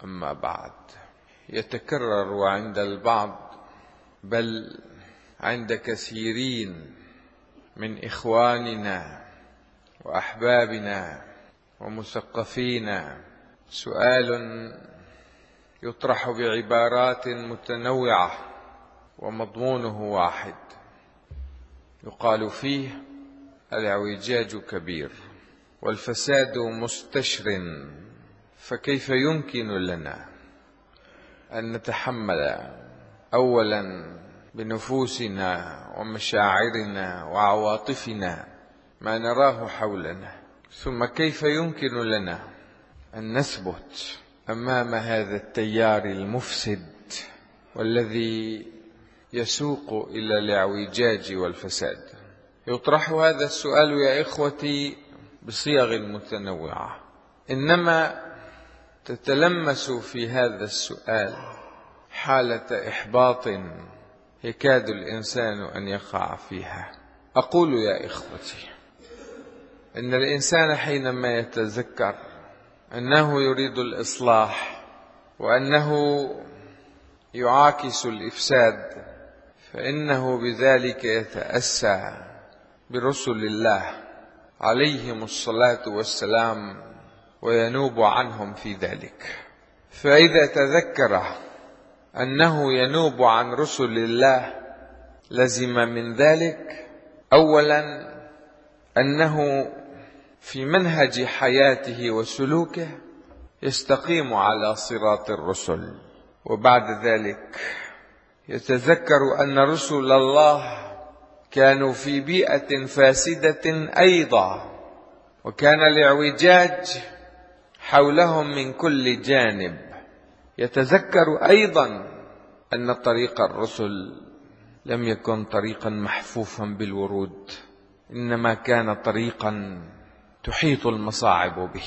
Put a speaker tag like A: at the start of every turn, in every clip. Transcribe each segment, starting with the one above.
A: أما بعد، يتكرر عند البعض بل عند كثيرين من إخواننا وأحبابنا ومثقفينا سؤال يطرح بعبارات متنوعة ومضمونه واحد، يقال فيه: الاعوجاج كبير والفساد مستشر، فكيف يمكن لنا أن نتحمل أولا بنفوسنا ومشاعرنا وعواطفنا ما نراه حولنا، ثم كيف يمكن لنا أن نثبت أمام هذا التيار المفسد والذي يسوق إلى الاعوجاج والفساد؟ يطرح هذا السؤال يا إخوتي بصيغ متنوعة، إنما تتلمس في هذا السؤال حالة إحباط يكاد الإنسان أن يقع فيها. أقول يا إخوتي إن الإنسان حينما يتذكر أنه يريد الإصلاح وأنه يعاكس الإفساد، فإنه بذلك يتأسى برسل الله عليهم الصلاة والسلام وينوب عنهم في ذلك. فإذا تذكر أنه ينوب عن رسل الله لزم من ذلك أولا أنه في منهج حياته وسلوكه يستقيم على صراط الرسل، وبعد ذلك يتذكر أن رسل الله كانوا في بيئة فاسدة أيضا، وكان الاعوجاج حولهم من كل جانب. يتذكر أيضا أن طريق الرسل لم يكن طريقا محفوفا بالورود، إنما كان طريقا تحيط المصاعب به.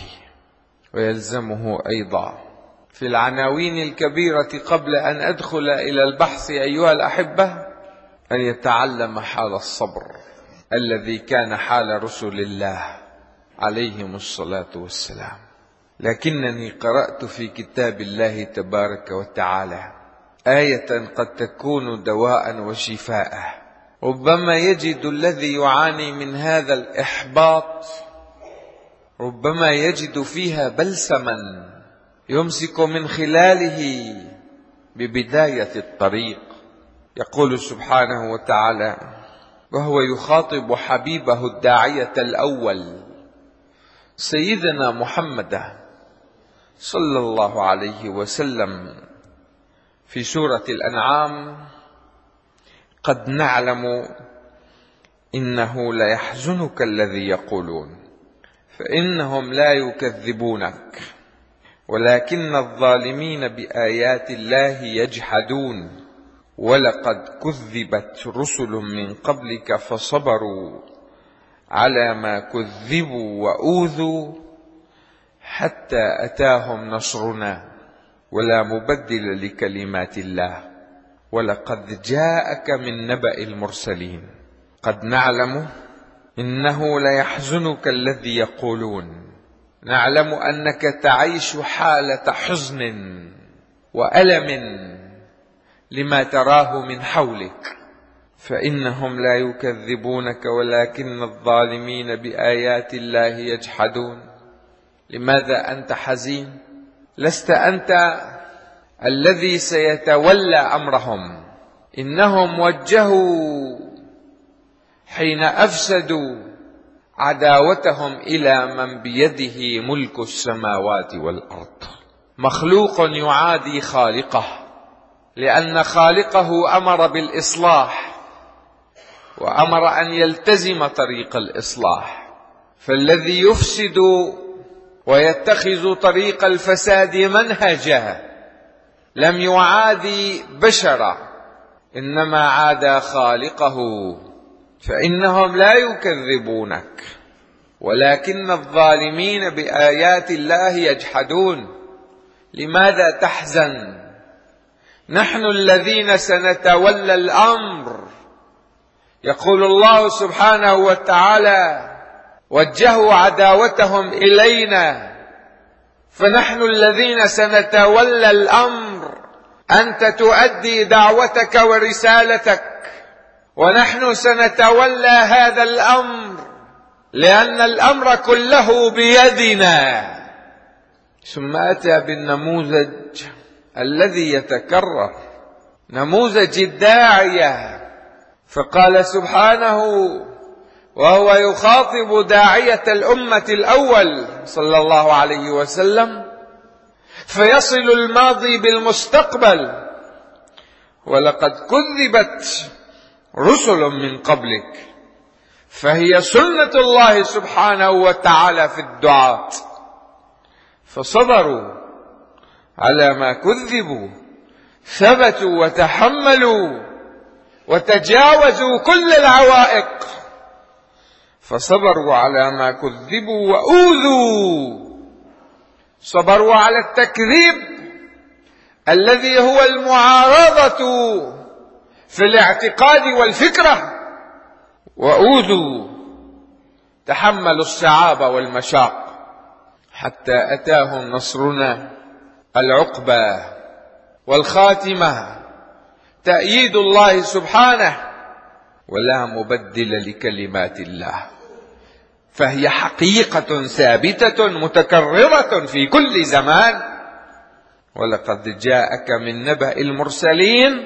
A: ويلزمه أيضا في العناوين الكبيرة قبل أن أدخل إلى البحث أيها الأحبة أن يتعلم حال الصبر الذي كان حال رسل الله عليهم الصلاة والسلام. لكنني قرأت في كتاب الله تبارك وتعالى آية قد تكون دواء وشفاء. ربما يجد الذي يعاني من هذا الإحباط ربما يجد فيها بلسما يمسك من خلاله ببداية الطريق. يقول سبحانه وتعالى وهو يخاطب حبيبه الداعية الأول سيدنا محمد صلى الله عليه وسلم في سورة الأنعام: قد نعلم إنه ليحزنك الذي يقولون فإنهم لا يكذبونك ولكن الظالمين بآيات الله يجحدون ولقد كذبت رسل من قبلك فصبروا على ما كذبوا وأوذوا حتى أتاهم نصرنا ولا مبدل لكلمات الله ولقد جاءك من نبأ المرسلين. قد نعلم إنه ليحزنك الذي يقولون، نعلم أنك تعيش حالة حزن وألم لما تراه من حولك، فإنهم لا يكذبونك ولكن الظالمين بآيات الله يجحدون. لماذا أنت حزين؟ لست أنت الذي سيتولى أمرهم، إنهم وجهوا حين أفسدوا عداوتهم إلى من بيده ملك السماوات والأرض. مخلوق يعادي خالقه لأن خالقه أمر بالإصلاح وأمر أن يلتزم طريق الإصلاح، فالذي يفسد ويتخذ طريق الفساد منهجا لم يعادي بشرا إنما عادى خالقه. فإنهم لا يكذبونك ولكن الظالمين بآيات الله يجحدون. لماذا تحزن؟ نحن الذين سنتولى الأمر. يقول الله سبحانه وتعالى وجهوا عداوتهم إلينا فنحن الذين سنتولى الأمر، أنت تؤدي دعوتك ورسالتك، ونحن سنتولى هذا الأمر لأن الأمر كله بيدنا. ثم أتى بالنموذج الذي يتكرر، نموذج الداعية، فقال سبحانه وهو يخاطب داعية الأمة الأول صلى الله عليه وسلم، فيصل الماضي بالمستقبل: ولقد كذبت رسل من قبلك. فهي سنة الله سبحانه وتعالى في الدعاة، فصبروا على ما كذبوا، ثبتوا وتحملوا وتجاوزوا كل العوائق، فصبروا على ما كذبوا وأوذوا. صبروا على التكذيب الذي هو المعارضة في الاعتقاد والفكرة، وأوذوا، تحملوا الصعاب والمشاق، حتى أتاهم نصرنا العقبى والخاتمة، تأييد الله سبحانه، ولا مبدل لكلمات الله. فهي حقيقة ثابتة متكررة في كل زمان. ولقد جاءك من نبأ المرسلين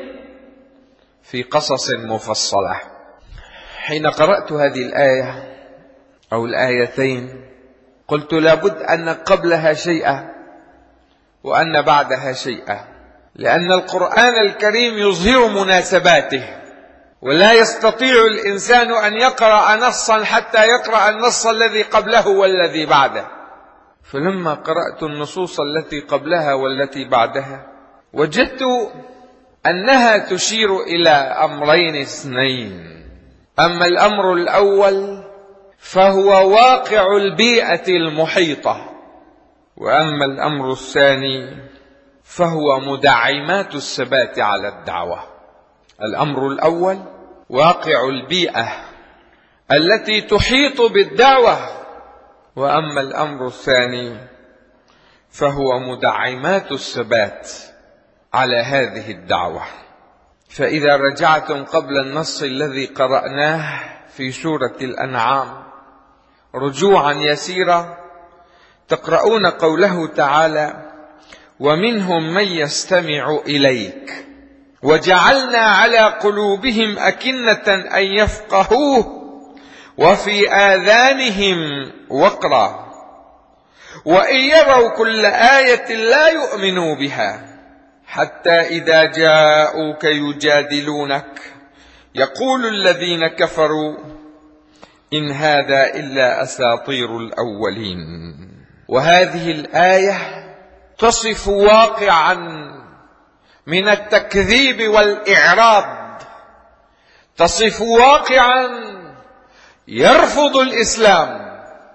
A: في قصص مفصلة. حين قرأت هذه الآية أو الآيتين قلت لابد أن قبلها شيئا وأن بعدها شيئا، لأن القرآن الكريم يظهر مناسباته، ولا يستطيع الإنسان أن يقرأ نصا حتى يقرأ النص الذي قبله والذي بعده. فلما قرأت النصوص التي قبلها والتي بعدها وجدت أنها تشير إلى أمرين اثنين. أما الأمر الأول فهو واقع البيئة المحيطة، وأما الأمر الثاني فهو مدعمات الثبات على الدعوة. الأمر الأول واقع البيئة التي تحيط بالدعوة، وأما الأمر الثاني فهو مدعمات الثبات على هذه الدعوة. فإذا رجعتم قبل النص الذي قرأناه في سورة الأنعام رجوعا يسيرا تقرؤون قوله تعالى: ومنهم من يستمع إليك وجعلنا على قلوبهم أكنة أن يفقهوه وفي آذانهم وقرا وإن يروا كل آية لا يؤمنوا بها حتى إذا جاءوك يجادلونك يقول الذين كفروا إن هذا إلا أساطير الأولين. وهذه الآية تصف واقعا من التكذيب والإعراض، تصف واقعا يرفض الإسلام،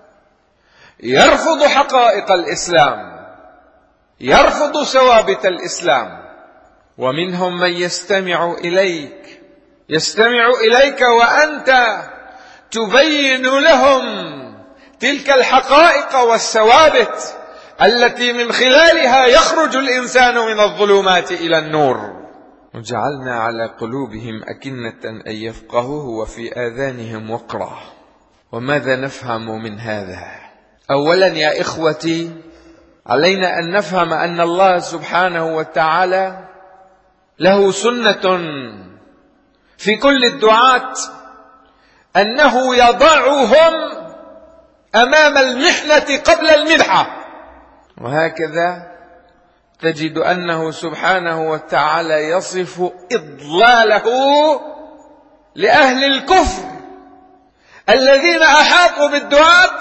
A: يرفض حقائق الإسلام، يرفض ثوابت الإسلام. ومنهم من يستمع إليك، يستمع إليك وأنت تبين لهم تلك الحقائق والثوابت التي من خلالها يخرج الإنسان من الظلمات إلى النور. وجعلنا على قلوبهم أكنة أن يفقهوه وفي آذانهم وقرا. وماذا نفهم من هذا؟ أولا يا إخوتي، علينا أن نفهم أن الله سبحانه وتعالى له سنة في كل الدعاة أنه يضعهم أمام المحنة قبل المنحة. وهكذا تجد أنه سبحانه وتعالى يصف إضلاله لأهل الكفر الذين أحاطوا بالدعاة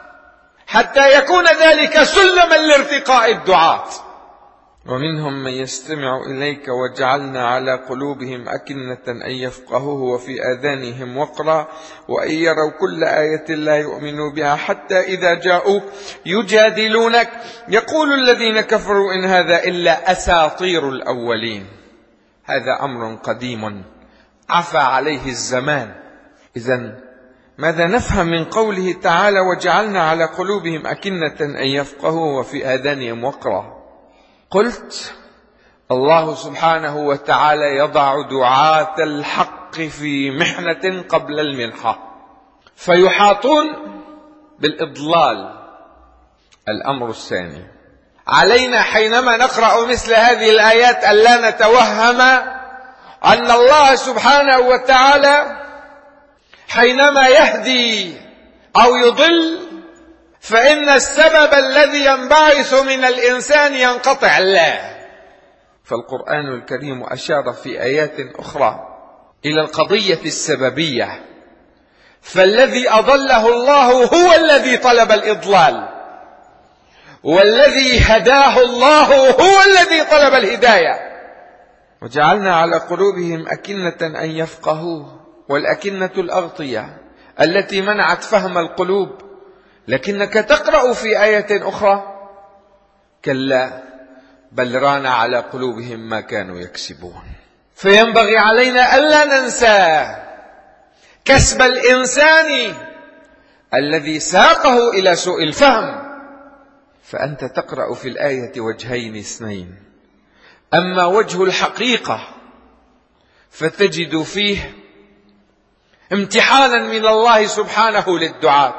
A: حتى يكون ذلك سلما لارتقاء الدعاة. ومنهم من يستمع إليك وجعلنا على قلوبهم أكنة أن يفقهوه وفي آذانهم وقرا وإن يروا كل آية لا يؤمنوا بها حتى إذا جاءوك يجادلونك يقول الذين كفروا إن هذا إلا أساطير الأولين. هذا أمر قديم عفى عليه الزمان. إذن ماذا نفهم من قوله تعالى وجعلنا على قلوبهم أكنة أن يفقهوا وفي آذانهم وقرا؟ قلت الله سبحانه وتعالى يضع دعاة الحق في محنة قبل المنحة فيحاطون بالإضلال. الأمر الثاني، علينا حينما نقرأ مثل هذه الآيات ألا نتوهم أن الله سبحانه وتعالى حينما يهدي أو يضل فإن السبب الذي ينبعث من الإنسان ينقطع له. فالقرآن الكريم أشار في آيات أخرى إلى القضية السببية، فالذي أضله الله هو الذي طلب الإضلال، والذي هداه الله هو الذي طلب الهداية. وجعلنا على قلوبهم أكنة أن يفقهوه، والأكنة الأغطية التي منعت فهم القلوب. لكنك تقرأ في آية أخرى كلا بل ران على قلوبهم ما كانوا يكسبون. فينبغي علينا ألا ننسى كسب الإنسان الذي ساقه إلى سوء الفهم. فأنت تقرأ في الآية وجهين اثنين، أما وجه الحقيقة فتجد فيه امتحانا من الله سبحانه للدعاة،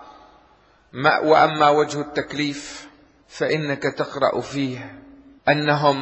A: وأما وجه التكليف فإنك تقرأ فيه أنهم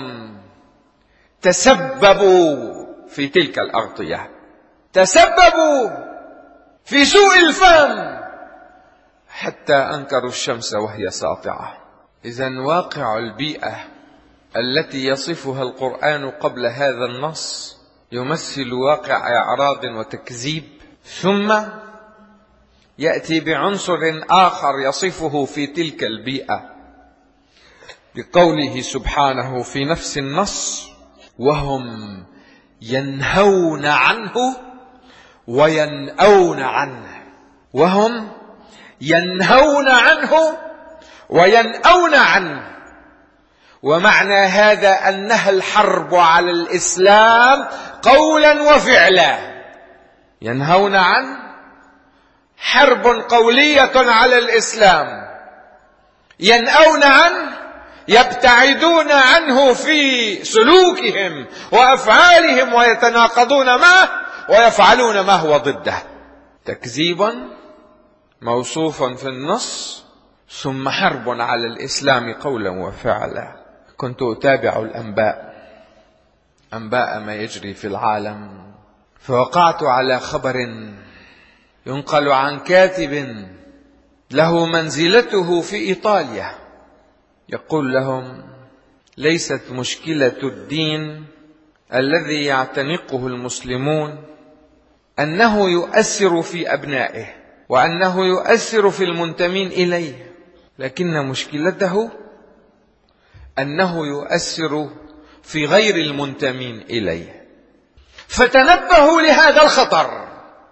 A: تسببوا في تلك الأغطية، تسببوا في سوء الفهم حتى أنكروا الشمس وهي ساطعة. إذن واقع البيئة التي يصفها القرآن قبل هذا النص يمثل واقع إعراض وتكذيب، ثم يأتي بعنصر آخر يصفه في تلك البيئة بقوله سبحانه في نفس النص وهم ينهون عنه وينأون عنه. وهم ينهون عنه وينأون عنه. ومعنى هذا أنها الحرب على الإسلام قولا وفعلا. ينهون عنه حرب قولية على الإسلام، ينأون عنه يبتعدون عنه في سلوكهم وأفعالهم ويتناقضون معه ويفعلون ما هو ضده. تكذيب موصوف في النص، ثم حرب على الإسلام قولا وفعلا. كنت أتابع أنباء ما يجري في العالم، فوقعت على خبر ينقل عن كاتب له منزلته في إيطاليا، يقول لهم ليست مشكلة الدين الذي يعتنقه المسلمون أنه يؤثر في أبنائه وأنه يؤثر في المنتمين إليه، لكن مشكلته أنه يؤثر في غير المنتمين إليه. فتنبهوا لهذا الخطر.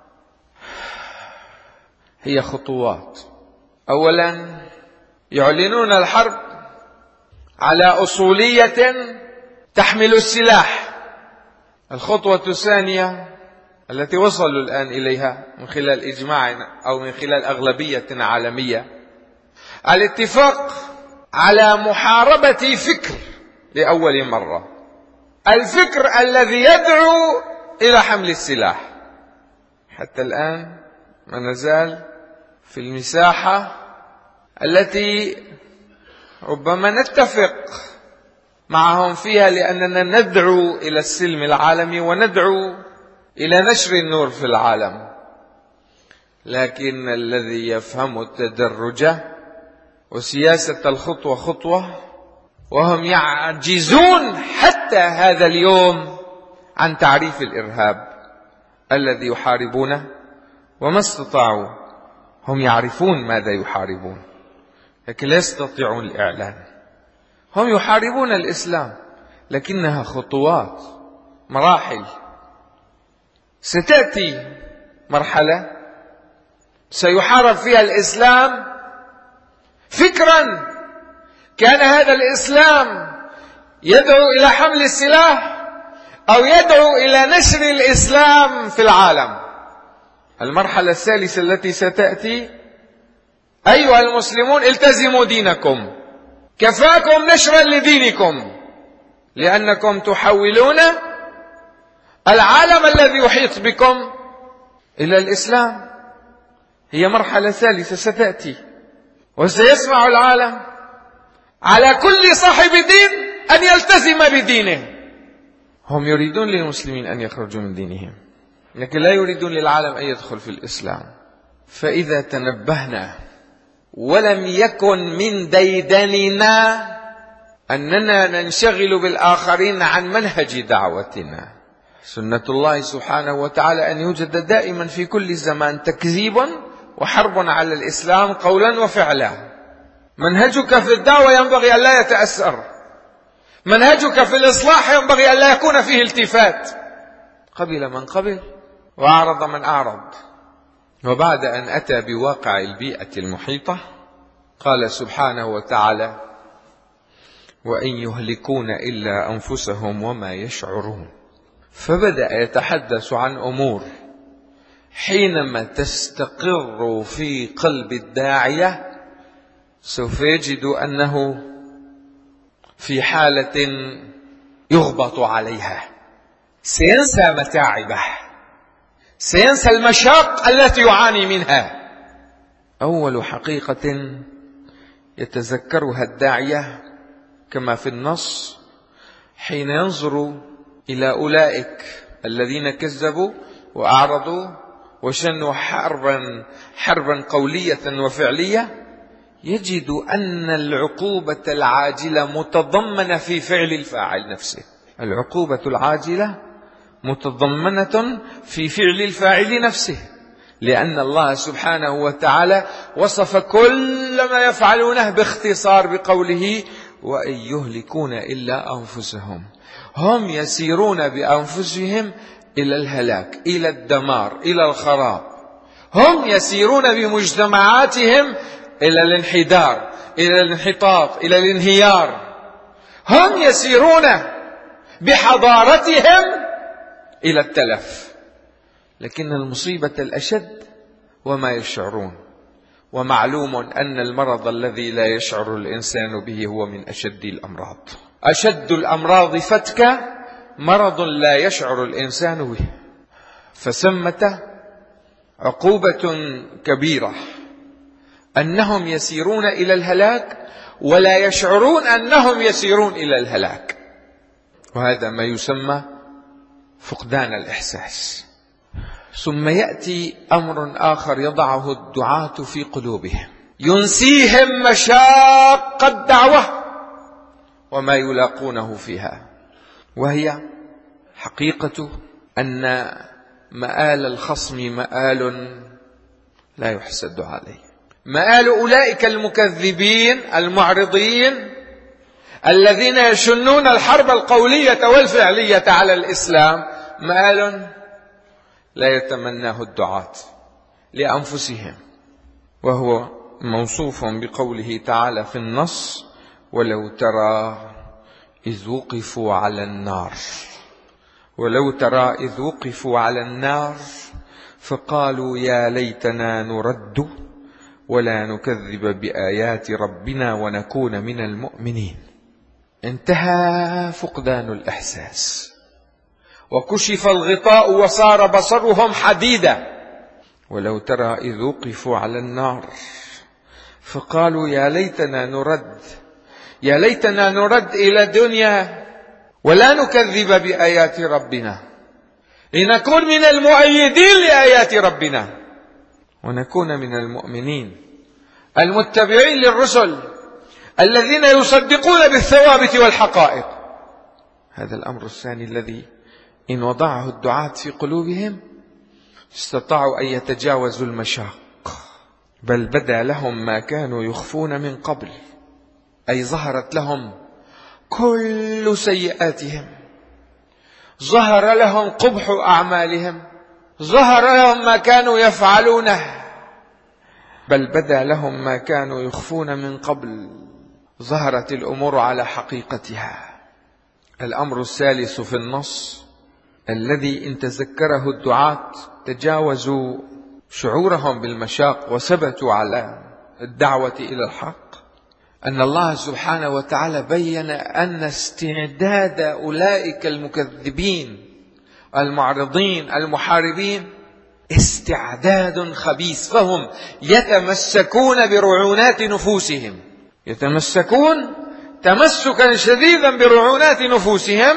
A: هي خطوات. أولا يعلنون الحرب على أصولية تحمل السلاح. الخطوة الثانية التي وصلوا الآن إليها من خلال إجماع أو من خلال أغلبية عالمية، الاتفاق على محاربة فكر لأول مرة، الفكر الذي يدعو إلى حمل السلاح. حتى الآن ما نزال في المساحة التي ربما نتفق معهم فيها، لأننا ندعو إلى السلم العالمي وندعو إلى نشر النور في العالم. لكن الذي يفهم التدرج وسياسة الخطوة خطوة، وهم يعجزون حتى هذا اليوم عن تعريف الإرهاب الذي يحاربونه، وما استطاعوا. هم يعرفون ماذا يحاربون لكن لا يستطيعون الإعلان. هم يحاربون الإسلام لكنها خطوات، مراحل. ستأتي مرحلة سيحارب فيها الإسلام فكرا كان هذا الإسلام يدعو إلى حمل السلاح أو يدعو إلى نشر الإسلام في العالم. المرحلة الثالثة التي ستأتي: أيها المسلمون التزموا دينكم، كفاكم نشرا لدينكم، لأنكم تحولون العالم الذي يحيط بكم إلى الإسلام. هي مرحلة ثالثة ستأتي، وسيسمع العالم على كل صاحب دين أن يلتزم بدينه. هم يريدون للمسلمين أن يخرجوا من دينهم، لكن لا يريدون للعالم أن يدخل في الإسلام. فإذا تنبهنا ولم يكن من ديدننا أننا ننشغل بالآخرين عن منهج دعوتنا، سنة الله سبحانه وتعالى أن يوجد دائما في كل زمان تكذيب وحرب على الإسلام قولا وفعلا. منهجك في الدعوة ينبغي أن لا يتأثر، منهجك في الإصلاح ينبغي أن لا يكون فيه التفات، قبل من قبل وأعرض من أعرض. وبعد أن أتى بواقع البيئة المحيطة قال سبحانه وتعالى: وإن يهلكون إلا أنفسهم وما يشعرون. فبدأ يتحدث عن أمور حينما تستقر في قلب الداعية سوف يجد أنه في حالة يغبط عليها، سينسى متاعبه، سينسى المشاق التي يعاني منها. أول حقيقة يتذكرها الداعية كما في النص حين ينظر إلى أولئك الذين كذبوا وأعرضوا وشنوا حربا قولية وفعلية، يجد أن العقوبة العاجلة متضمنة في فعل الفاعل نفسه. العقوبة العاجلة متضمنة في فعل الفاعل نفسه، لأن الله سبحانه وتعالى وصف كل ما يفعلونه باختصار بقوله: وإن يهلكون إلا أنفسهم. هم يسيرون بأنفسهم إلى الهلاك، إلى الدمار، إلى الخراب. هم يسيرون بمجتمعاتهم إلى الانحدار، إلى الانحطاط، إلى الانهيار. هم يسيرون بحضارتهم إلى التلف. لكن المصيبة الأشد وما يشعرون. ومعلوم أن المرض الذي لا يشعر الإنسان به هو من أشد الأمراض. أشد الأمراض فتكا مرض لا يشعر الإنسان به. فثمة عقوبة كبيرة أنهم يسيرون إلى الهلاك ولا يشعرون أنهم يسيرون إلى الهلاك، وهذا ما يسمى فقدان الإحساس. ثم يأتي أمر آخر يضعه الدعاة في قلوبهم ينسيهم مشاق الدعوة وما يلاقونه فيها، وهي حقيقة أن مآل الخصم مآل لا يحسد عليه. مآل أولئك المكذبين المعرضين الذين يشنون الحرب القولية والفعلية على الإسلام مآل لا يتمناه الدعاة لأنفسهم، وهو موصوف بقوله تعالى في النص: ولو ترى إذ وقفوا على النار. ولو ترى إذ وقفوا على النار فقالوا يا ليتنا نرد ولا نكذب بآيات ربنا ونكون من المؤمنين. انتهى فقدان الإحساس وكشف الغطاء وصار بصرهم حديدا. ولو ترى إذ وقفوا على النار فقالوا يا ليتنا نرد، يا ليتنا نرد إلى الدنيا ولا نكذب بآيات ربنا لنكون من المؤيدين لآيات ربنا ونكون من المؤمنين المتبعين للرسل الذين يصدقون بالثوابت والحقائق. هذا الأمر الثاني الذي إن وضعه الدعاة في قلوبهم استطاعوا أن يتجاوزوا المشاق، بل بدا لهم ما كانوا يخفون من قبل، أي ظهرت لهم كل سيئاتهم، ظهر لهم قبح أعمالهم، ظهر لهم ما كانوا يفعلونه، بل بدا لهم ما كانوا يخفون من قبل. ظهرت الأمور على حقيقتها. الأمر الثالث في النص الذي إن تذكره الدعاة تجاوزوا شعورهم بالمشاق وثبتوا على الدعوة إلى الحق، أن الله سبحانه وتعالى بين أن استعداد أولئك المكذبين المعرضين المحاربين استعداد خبيث، فهم يتمسكون برعونات نفوسهم، يتمسكون تمسكا شديدا برعونات نفوسهم،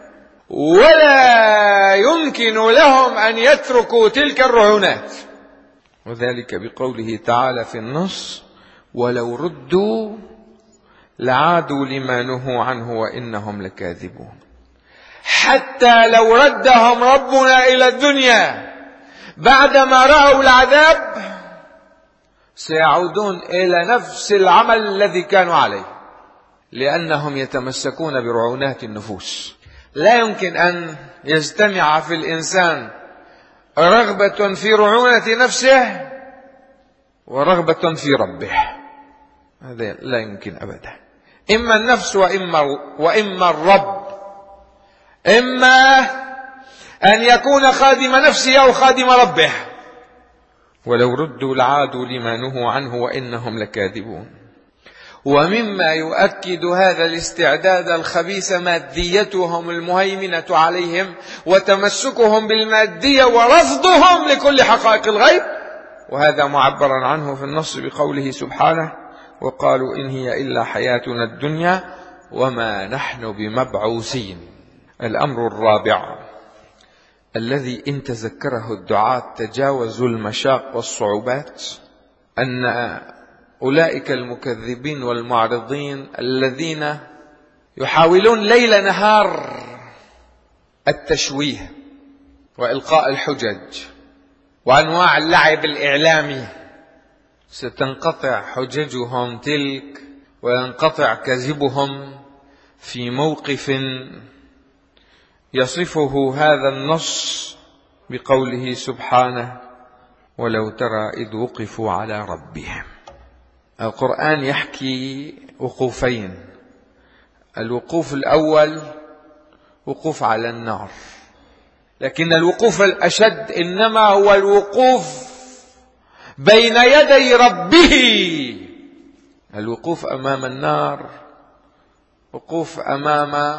A: ولا يمكن لهم أن يتركوا تلك الرعونات. وذلك بقوله تعالى في النص: ولو ردوا لعادوا لما نهوا عنه وإنهم لكاذبون. حتى لو ردهم ربنا إلى الدنيا بعدما رأوا العذاب سيعودون إلى نفس العمل الذي كانوا عليه، لأنهم يتمسكون برعونات النفوس. لا يمكن أن يجتمع في الإنسان رغبة في رعونة نفسه ورغبة في ربه، هذا لا يمكن أبدا. إما النفس وإما الرب، إما أن يكون خادم نفسه أو خادم ربه. ولو ردوا لعادوا لما نهوا عنه وإنهم لكاذبون. ومما يؤكد هذا الاستعداد الخبيث ماديتهم المهيمنة عليهم وتمسكهم بالمادية ورفضهم لكل حقائق الغيب، وهذا معبر عنه في النص بقوله سبحانه: وقالوا إن هي إلا حياتنا الدنيا وما نحن بمبعوثين. الأمر الرابع الذي إن تذكره الدعاة تجاوزوا المشاق والصعوبات، أن أولئك المكذبين والمعرضين الذين يحاولون ليل نهار التشويه وإلقاء الحجج وأنواع اللعب الإعلامي، ستنقطع حججهم تلك وينقطع كذبهم في موقف يصفه هذا النص بقوله سبحانه: ولو ترى إذ وقفوا على ربهم. القرآن يحكي وقوفين: الوقوف الأول وقوف على النار، لكن الوقوف الأشد إنما هو الوقوف بين يدي ربه. الوقوف أمام النار وقوف أمام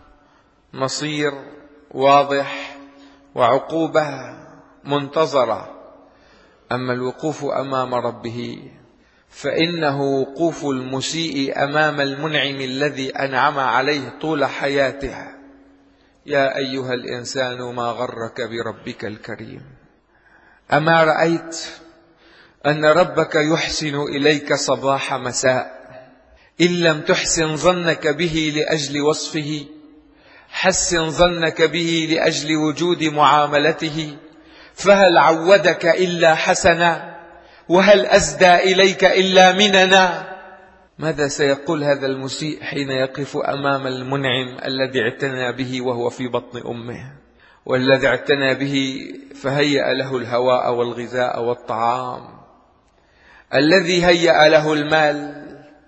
A: مصير واضح وعقوبة منتظرة، أما الوقوف أمام ربه فإنه وقوف المسيء أمام المنعم الذي أنعم عليه طول حياته. يا أيها الإنسان ما غرك بربك الكريم؟ أما رأيت أن ربك يحسن إليك صباح مساء، إن لم تحسن ظنك به لأجل وصفه حسن ظنك به لأجل وجود معاملته، فهل عودك إلا حسنا وهل أسدى إليك إلا مننا؟ ماذا سيقول هذا المسيء حين يقف أمام المنعم الذي اعتنى به وهو في بطن أمه، والذي اعتنى به فهيأ له الهواء والغذاء والطعام، الذي هيأ له المال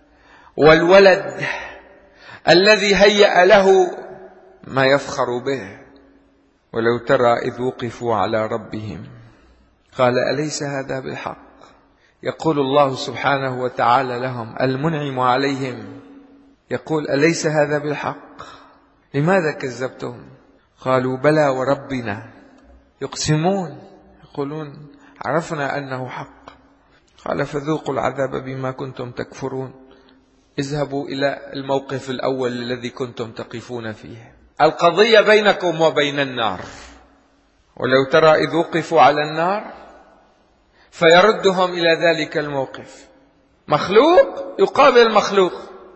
A: والولد، الذي هيأ له ما يفخر به. ولو ترى إذ وقفوا على ربهم قال أليس هذا بالحق؟ يقول الله سبحانه وتعالى لهم المنعم عليهم، يقول أليس هذا بالحق؟ لماذا كذبتم؟ قالوا بلى وربنا، يقسمون يقولون عرفنا أنه حق. قال فذوقوا العذاب بما كنتم تكفرون، اذهبوا إلى الموقف الأول الذي كنتم تقفون فيه، القضية بينكم وبين النار. ولو ترى إذ وقفوا على النار فيردهم إلى ذلك الموقف، مخلوق يقابل مخلوق،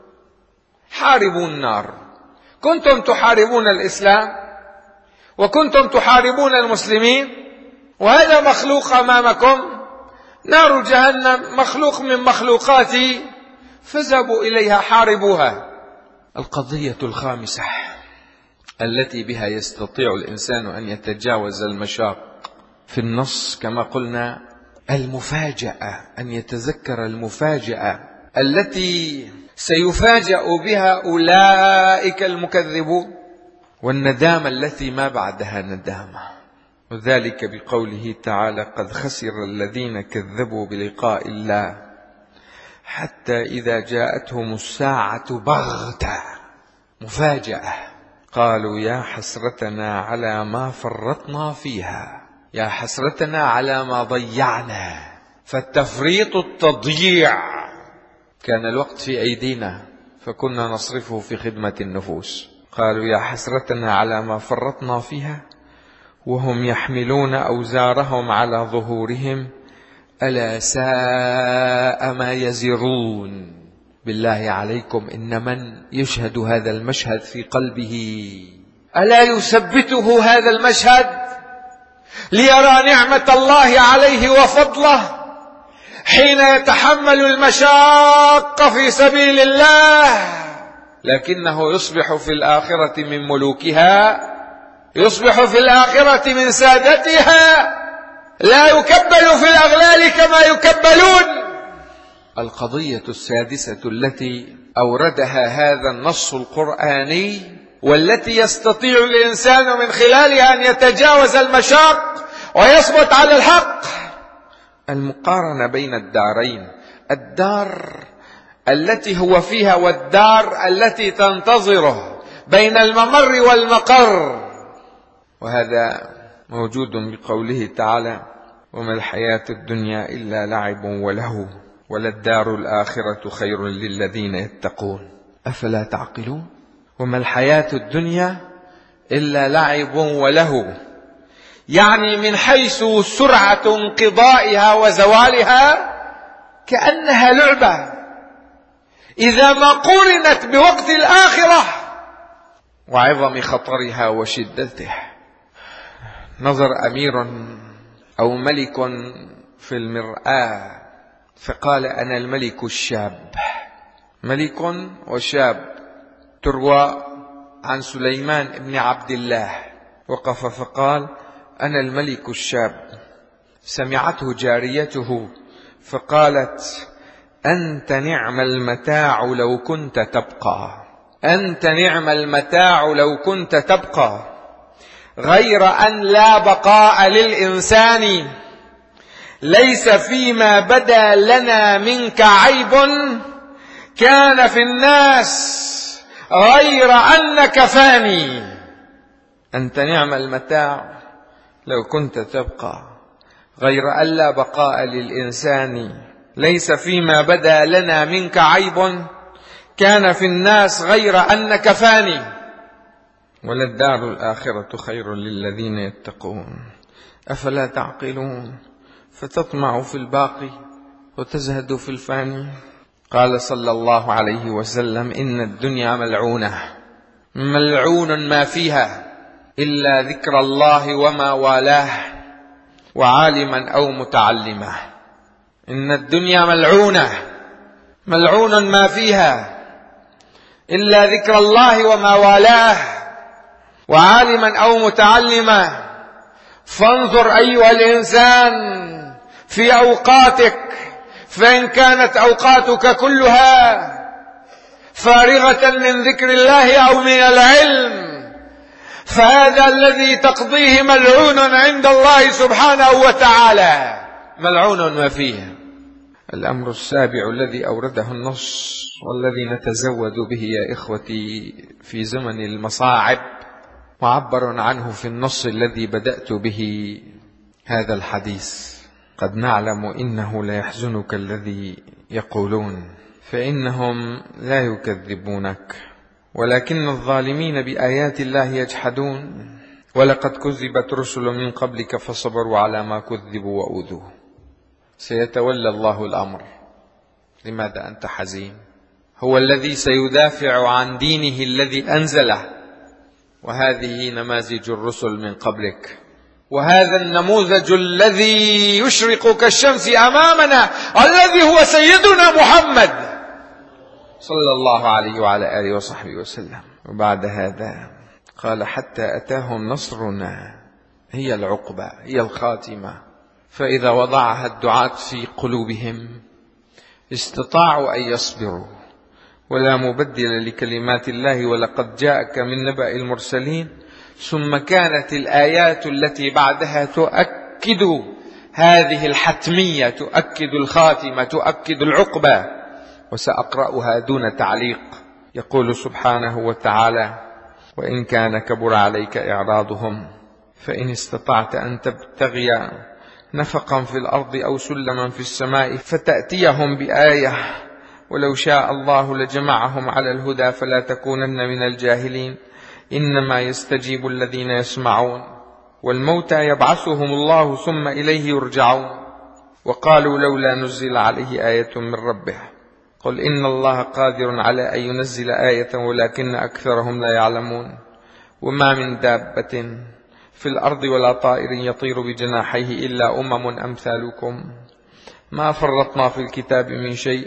A: حاربوا النار. كنتم تحاربون الإسلام وكنتم تحاربون المسلمين، وهذا مخلوق أمامكم، نار جهنم مخلوق من مخلوقاتي، فاذهبوا إليها حاربوها. القضية الخامسة التي بها يستطيع الإنسان أن يتجاوز المشاق في النص كما قلنا المفاجأة، أن يتذكر المفاجأة التي سيفاجأ بها أولئك المكذبون، والندامة التي ما بعدها ندامة. وذلك بقوله تعالى: قد خسر الذين كذبوا بلقاء الله حتى إذا جاءتهم الساعة بغتة مفاجأة قالوا يا حسرتنا على ما فرطنا فيها، يا حسرتنا على ما ضيعنا. فالتفريط التضييع، كان الوقت في أيدينا فكنا نصرفه في خدمة النفوس. قالوا يا حسرتنا على ما فرطنا فيها وهم يحملون أوزارهم على ظهورهم ألا ساء ما يزرون. بالله عليكم، إن من يشهد هذا المشهد في قلبه ألا يثبته هذا المشهد ليرى نعمة الله عليه وفضله حين يتحمل المشاق في سبيل الله، لكنه يصبح في الآخرة من ملوكها، يصبح في الآخرة من سادتها، لا يكبل في الأغلال كما يكبلون. القضية السادسة التي أوردها هذا النص القرآني والتي يستطيع الإنسان من خلالها أن يتجاوز المشاق ويثبت على الحق، المقارنة بين الدارين، الدار التي هو فيها والدار التي تنتظره، بين الممر والمقر. وهذا موجود بقوله تعالى: وما الحياة الدنيا إلا لعب ولهو وللدار الآخرة خير للذين يتقون أفلا تعقلون. وما الحياة الدنيا إلا لعب ولهو، يعني من حيث سرعة انقضائها وزوالها كأنها لعبة إذا ما قورنت بوقت الآخرة وعظم خطرها وشدته. نظر أمير أو ملك في المرآة فقال: أنا الملك الشاب. ملك وشاب. تروى عن سليمان بن عبد الله وقف فقال: أنا الملك الشاب. سمعته جاريته فقالت: أنت نعم المتاع لو كنت تبقى، أنت نعم المتاع لو كنت تبقى، غير أن لا بقاء للإنسان، ليس فيما بدا لنا منك عيب كان في الناس غير أنك فاني. أنت نعم المتاع لو كنت تبقى، غير أن لا بقاء للإنسان، ليس فيما بدا لنا منك عيب كان في الناس غير أنك فاني، وللدار الآخرة خير للذين يتقون أفلا تعقلون. فتطمع في الباقي وتزهد في الفاني. قال صلى الله عليه وسلم: إن الدنيا ملعونة، ملعون ما فيها إلا ذكر الله وما والاه وعالما أو متعلما. إن الدنيا ملعونة، ملعون ما فيها إلا ذكر الله وما والاه وعالما أو متعلما. فانظر أيها الإنسان في أوقاتك، فإن كانت أوقاتك كلها فارغة من ذكر الله أو من العلم فهذا الذي تقضيه ملعون عند الله سبحانه وتعالى، ملعون ما فيه. الأمر السابع الذي أورده النص والذي نتزود به يا إخوتي في زمن المصاعب، معبر عنه في النص الذي بدأت به هذا الحديث: قد نعلم إنه لا يحزنك الذي يقولون فإنهم لا يكذبونك ولكن الظالمين بآيات الله يجحدون ولقد كذبت رسل من قبلك فصبروا على ما كذبوا وأوذوا. سيتولى الله الأمر. لماذا أنت حزين؟ هو الذي سيدافع عن دينه الذي أنزله. وهذه نماذج الرسل من قبلك، وهذا النموذج الذي يشرق كالشمس أمامنا الذي هو سيدنا محمد صلى الله عليه وعلى آله وصحبه وسلم. وبعد هذا قال: حتى أتاهم نصرنا، هي العقبة، هي الخاتمة. فإذا وضعها الدعاة في قلوبهم استطاعوا أن يصبروا، ولا مبدل لكلمات الله. ولقد جاءك من نبأ المرسلين ثم كانت الآيات التي بعدها تؤكد هذه الحتمية، تؤكد الخاتمة، تؤكد العقبة. وسأقرأها دون تعليق. يقول سبحانه وتعالى: وإن كان كبر عليك إعراضهم فإن استطعت أن تبتغي نفقا في الأرض أو سلما في السماء فتأتيهم بآية ولو شاء الله لجمعهم على الهدى فلا تكونن من الجاهلين إنما يستجيب الذين يسمعون والموتى يبعثهم الله ثم إليه يرجعون وقالوا لولا نزل عليه آية من ربه قل إن الله قادر على أن ينزل آية ولكن أكثرهم لا يعلمون وما من دابة في الأرض ولا طائر يطير بجناحيه إلا أمثالكم ما فرطنا في الكتاب من شيء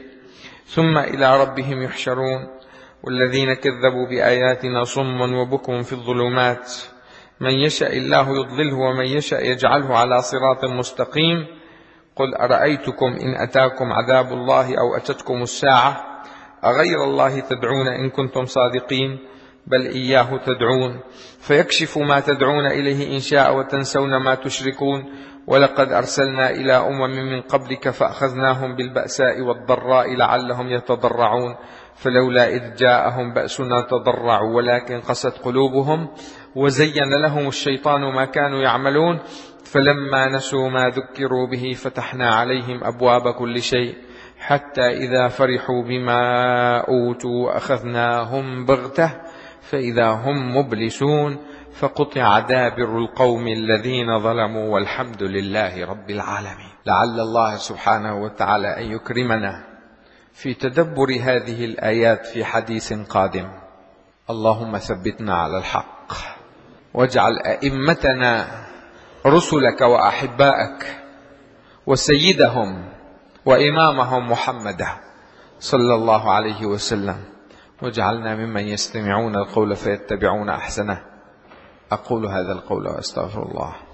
A: ثم إلى ربهم يحشرون والذين كذبوا بآياتنا صم وبكم في الظلمات من يشاء الله يضلله ومن يشاء يجعله على صراط مستقيم قل أرأيتكم إن أتاكم عذاب الله أو أتتكم الساعة أغير الله تدعون إن كنتم صادقين بل إياه تدعون فيكشف ما تدعون إليه إن شاء وتنسون ما تشركون ولقد أرسلنا إلى من قبلك فأخذناهم بالبأساء والضراء لعلهم يتضرعون فلولا إذ جاءهم بأسنا تضرعوا ولكن قست قلوبهم وزين لهم الشيطان ما كانوا يعملون فلما نسوا ما ذكروا به فتحنا عليهم أبواب كل شيء حتى إذا فرحوا بما أوتوا أخذناهم بغتة فإذا هم مبلسون فقطع دابر القوم الذين ظلموا والحمد لله رب العالمين. لعل الله سبحانه وتعالى أن يكرمنا في تدبر هذه الآيات في حديث قادم. اللهم ثبتنا على الحق واجعل أئمتنا رسلك وأحبائك وسيدهم وإمامهم محمد صلى الله عليه وسلم واجعلنا ممن يستمعون القول فيتبعون أحسنه. أقول هذا القول وأستغفر الله.